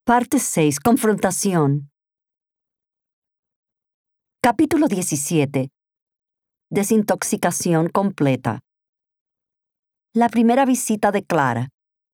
Parte 6. Confrontación. Capítulo 17. Desintoxicación completa. La primera visita de Clara.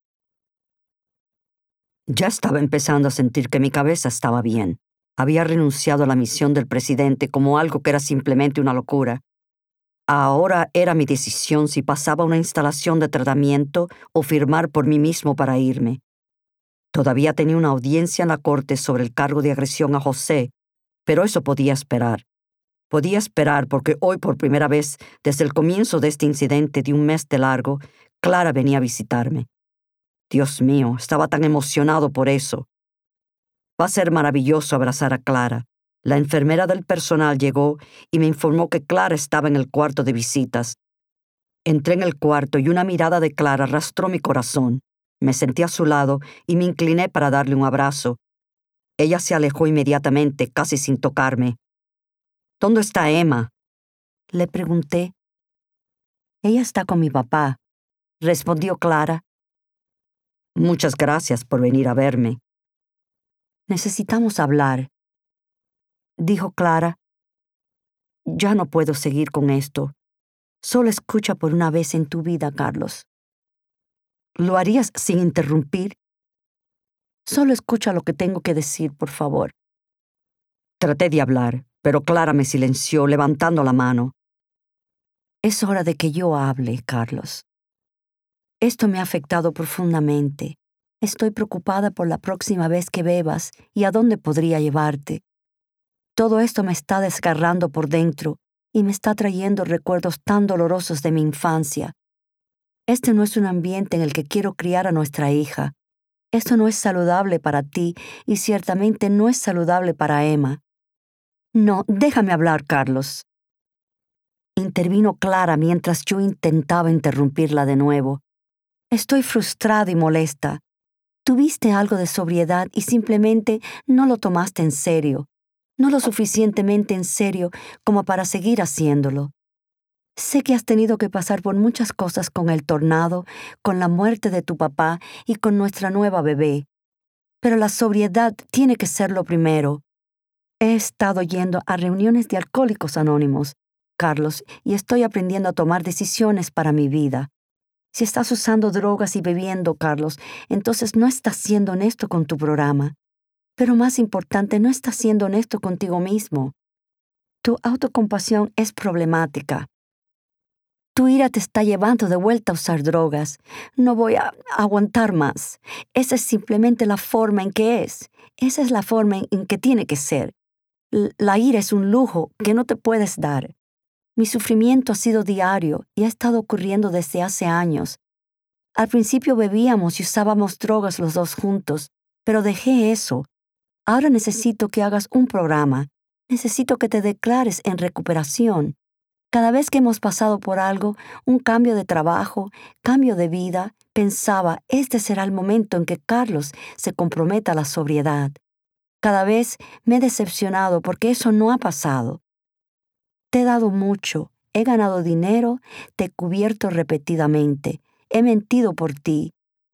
Ya estaba empezando a sentir que mi cabeza estaba bien. Había renunciado a la misión del presidente como algo que era simplemente una locura. Ahora era mi decisión si pasaba una instalación de tratamiento o firmar por mí mismo para irme. Todavía tenía una audiencia en la corte sobre el cargo de agresión a José, pero eso podía esperar. Podía esperar porque hoy por primera vez, desde el comienzo de este incidente de un mes de largo, Clara venía a visitarme. Dios mío, estaba tan emocionado por eso. Va a ser maravilloso abrazar a Clara. La enfermera del personal llegó y me informó que Clara estaba en el cuarto de visitas. Entré en el cuarto y una mirada de Clara arrastró mi corazón. Me senté a su lado y me incliné para darle un abrazo. Ella se alejó inmediatamente, casi sin tocarme. ¿Dónde está Emma?, le pregunté. Ella está con mi papá, respondió Clara. Muchas gracias por venir a verme. Necesitamos hablar, dijo Clara. Ya no puedo seguir con esto. Solo escucha por una vez en tu vida, Carlos. ¿Lo harías sin interrumpir? Solo escucha lo que tengo que decir, por favor. Traté de hablar, pero Clara me silenció, levantando la mano. Es hora de que yo hable, Carlos. Esto me ha afectado profundamente. Estoy preocupada por la próxima vez que bebas y a dónde podría llevarte. Todo esto me está desgarrando por dentro y me está trayendo recuerdos tan dolorosos de mi infancia. Este no es un ambiente en el que quiero criar a nuestra hija. Esto no es saludable para ti y ciertamente no es saludable para Emma. No, déjame hablar, Carlos. Intervino Clara mientras yo intentaba interrumpirla de nuevo. Estoy frustrada y molesta. Tuviste algo de sobriedad y simplemente no lo tomaste en serio. No lo suficientemente en serio como para seguir haciéndolo. Sé que has tenido que pasar por muchas cosas con el tornado, con la muerte de tu papá y con nuestra nueva bebé. Pero la sobriedad tiene que ser lo primero. He estado yendo a reuniones de Alcohólicos Anónimos, Carlos, y estoy aprendiendo a tomar decisiones para mi vida. Si estás usando drogas y bebiendo, Carlos, entonces no estás siendo honesto con tu programa. Pero más importante, no estás siendo honesto contigo mismo. Tu autocompasión es problemática. Tu ira te está llevando de vuelta a usar drogas. No voy a aguantar más. Esa es simplemente la forma en que es. Esa es la forma en que tiene que ser. La ira es un lujo que no te puedes dar. Mi sufrimiento ha sido diario y ha estado ocurriendo desde hace años. Al principio bebíamos y usábamos drogas los dos juntos, pero dejé eso. Ahora necesito que hagas un programa. Necesito que te declares en recuperación. Cada vez que hemos pasado por algo, un cambio de trabajo, cambio de vida, pensaba, este será el momento en que Carlos se comprometa a la sobriedad. Cada vez me he decepcionado porque eso no ha pasado. Te he dado mucho, he ganado dinero, te he cubierto repetidamente, he mentido por ti.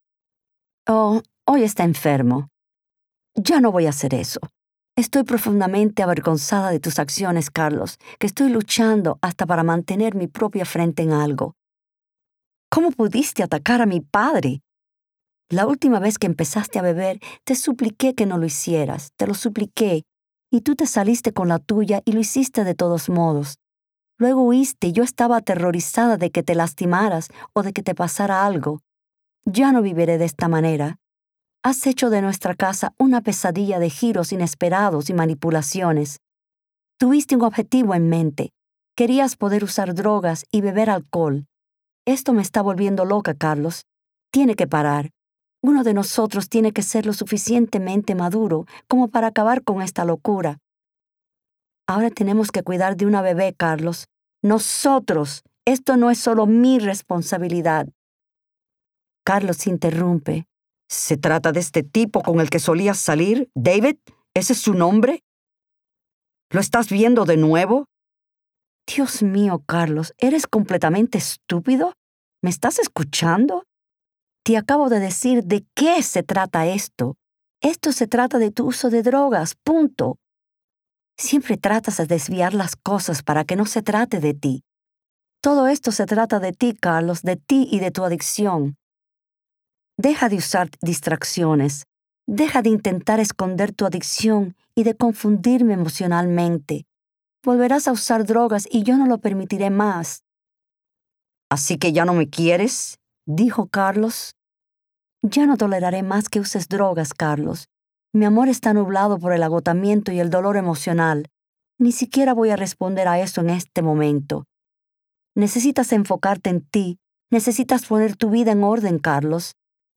Oh, hoy está enfermo. Ya no voy a hacer eso. Estoy profundamente avergonzada de tus acciones, Carlos, que estoy luchando hasta para mantener mi propia frente en algo. ¿Cómo pudiste atacar a mi padre? La última vez que empezaste a beber, te supliqué que no lo hicieras, te lo supliqué, y tú te saliste con la tuya y lo hiciste de todos modos. Luego huiste y yo estaba aterrorizada de que te lastimaras o de que te pasara algo. Ya no viviré de esta manera. Has hecho de nuestra casa una pesadilla de giros inesperados y manipulaciones. Tuviste un objetivo en mente. Querías poder usar drogas y beber alcohol. Esto me está volviendo loca, Carlos. Tiene que parar. Uno de nosotros tiene que ser lo suficientemente maduro como para acabar con esta locura. Ahora tenemos que cuidar de una bebé, Carlos. Nosotros. Esto no es solo mi responsabilidad. Carlos se interrumpe. ¿Se trata de este tipo con el que solías salir, David? ¿Ese es su nombre? ¿Lo estás viendo de nuevo? Dios mío, Carlos, ¿eres completamente estúpido? ¿Me estás escuchando? Te acabo de decir de qué se trata esto. Esto se trata de tu uso de drogas, punto. Siempre tratas de desviar las cosas para que no se trate de ti. Todo esto se trata de ti, Carlos, de ti y de tu adicción. Deja de usar distracciones. Deja de intentar esconder tu adicción y de confundirme emocionalmente. Volverás a usar drogas y yo no lo permitiré más. ¿Así que ya no me quieres?, dijo Carlos. Ya no toleraré más que uses drogas, Carlos. Mi amor está nublado por el agotamiento y el dolor emocional. Ni siquiera voy a responder a eso en este momento. Necesitas enfocarte en ti. Necesitas poner tu vida en orden, Carlos.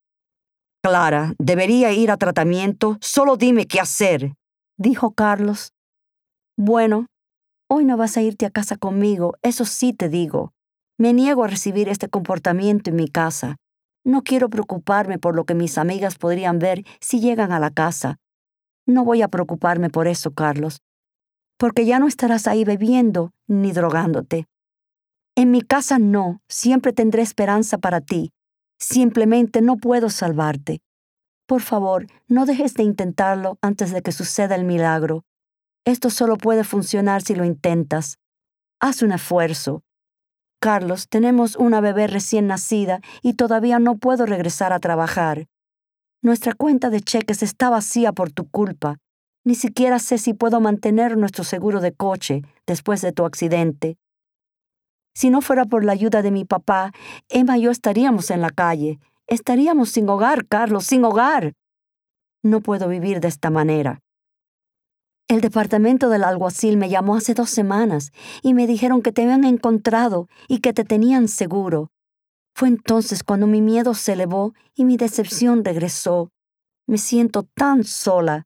Clara, debería ir a tratamiento. Solo dime qué hacer, dijo Carlos. Bueno, hoy no vas a irte a casa conmigo, eso sí te digo. Me niego a recibir este comportamiento en mi casa. No quiero preocuparme por lo que mis amigas podrían ver si llegan a la casa. No voy a preocuparme por eso, Carlos, porque ya no estarás ahí bebiendo ni drogándote. En mi casa no, siempre tendré esperanza para ti. Simplemente no puedo salvarte. Por favor, no dejes de intentarlo antes de que suceda el milagro. Esto solo puede funcionar si lo intentas. Haz un esfuerzo. Carlos, tenemos una bebé recién nacida y todavía no puedo regresar a trabajar. Nuestra cuenta de cheques está vacía por tu culpa. Ni siquiera sé si puedo mantener nuestro seguro de coche después de tu accidente. Si no fuera por la ayuda de mi papá, Emma y yo estaríamos en la calle. Estaríamos sin hogar, Carlos, sin hogar. No puedo vivir de esta manera. El departamento del alguacil me llamó hace 2 semanas y me dijeron que te habían encontrado y que te tenían seguro. Fue entonces cuando mi miedo se elevó y mi decepción regresó. Me siento tan sola.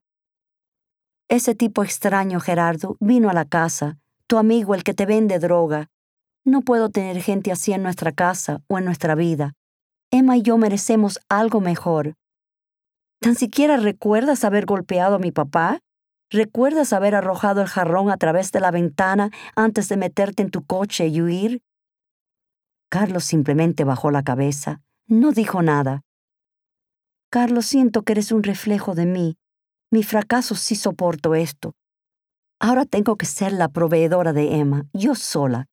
Ese tipo extraño, Gerardo, vino a la casa, tu amigo el que te vende droga. No puedo tener gente así en nuestra casa o en nuestra vida. Emma y yo merecemos algo mejor. ¿Tan siquiera recuerdas haber golpeado a mi papá? ¿Recuerdas haber arrojado el jarrón a través de la ventana antes de meterte en tu coche y huir? Carlos simplemente bajó la cabeza. No dijo nada. Carlos, siento que eres un reflejo de mí. Mi fracaso sí soporto esto. Ahora tengo que ser la proveedora de Emma, yo sola.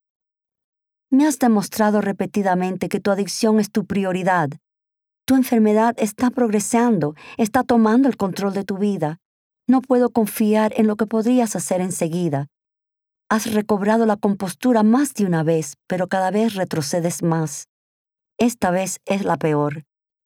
Me has demostrado repetidamente que tu adicción es tu prioridad. Tu enfermedad está progresando, está tomando el control de tu vida. No puedo confiar en lo que podrías hacer enseguida. Has recobrado la compostura más de una vez, pero cada vez retrocedes más. Esta vez es la peor.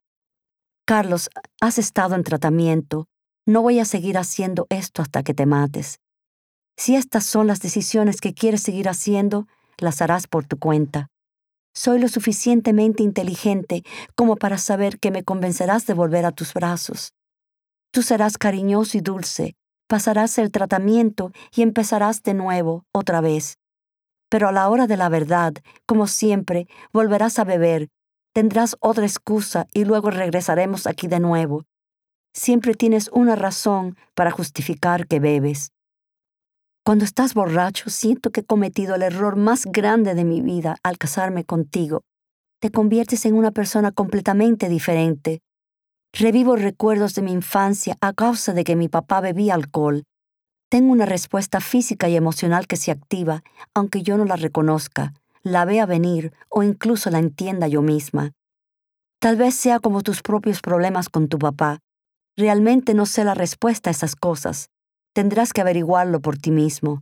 Carlos, has estado en tratamiento. No voy a seguir haciendo esto hasta que te mates. Si estas son las decisiones que quieres seguir haciendo, las harás por tu cuenta. Soy lo suficientemente inteligente como para saber que me convencerás de volver a tus brazos. Tú serás cariñoso y dulce, pasarás el tratamiento y empezarás de nuevo, otra vez. Pero a la hora de la verdad, como siempre, volverás a beber, tendrás otra excusa y luego regresaremos aquí de nuevo. Siempre tienes una razón para justificar que bebes. Cuando estás borracho, siento que he cometido el error más grande de mi vida al casarme contigo. Te conviertes en una persona completamente diferente. Revivo recuerdos de mi infancia a causa de que mi papá bebía alcohol. Tengo una respuesta física y emocional que se activa, aunque yo no la reconozca, la vea venir o incluso la entienda yo misma. Tal vez sea como tus propios problemas con tu papá. Realmente no sé la respuesta a esas cosas. Tendrás que averiguarlo por ti mismo.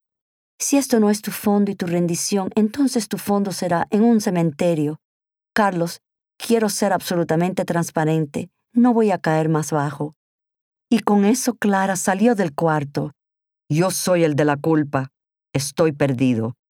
Si esto no es tu fondo y tu rendición, entonces tu fondo será en un cementerio. Carlos, quiero ser absolutamente transparente. No voy a caer más bajo. Y con eso Clara salió del cuarto. Yo soy el de la culpa. Estoy perdido.